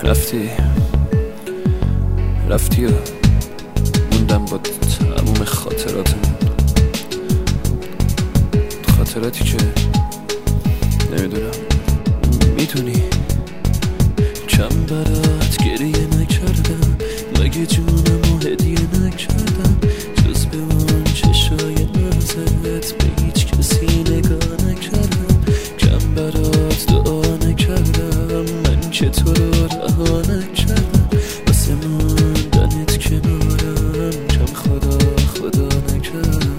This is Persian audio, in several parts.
رفتی و موندم با تموم خاطراتمون، خاطراتی که نمیدونم میدونی چند برات گریه نکردم، مگه جونمو هدیه نکردم، جز به اون چشای نازت به هیچ کسی نگاه نکردم، کم برات دعا نکردم، من که تو رو رها نکردم، واسه موندنت کنارم کم خدا نکردم.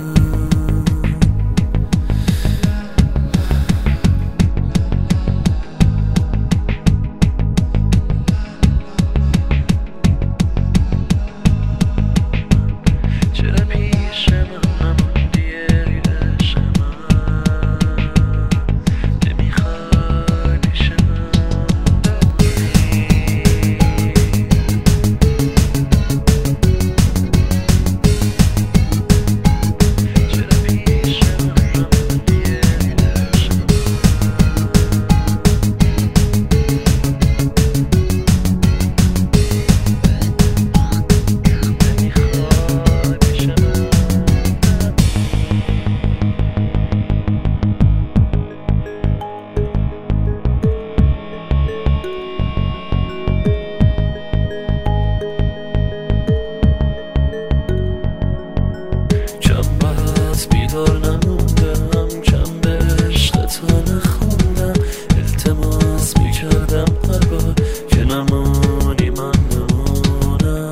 بیدار نموندم، کم به عشقت نخوندم، التماس میکردم هر بار که نمونی من نمونم،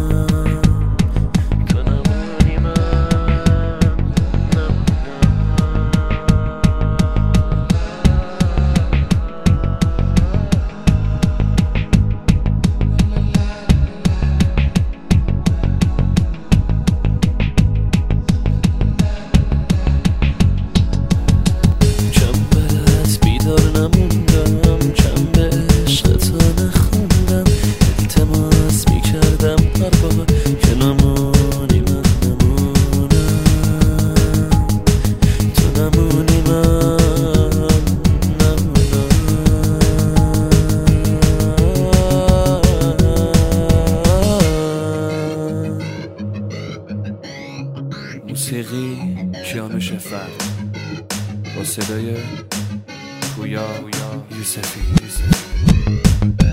تو نمونی من نموندم، کم به عشقت نخوندم، التماس میکردم هر بار که نمونی من نمونم، تو نمونی من نمونم. موسیقی کیانوش فرد با صدای پویا یوسفی.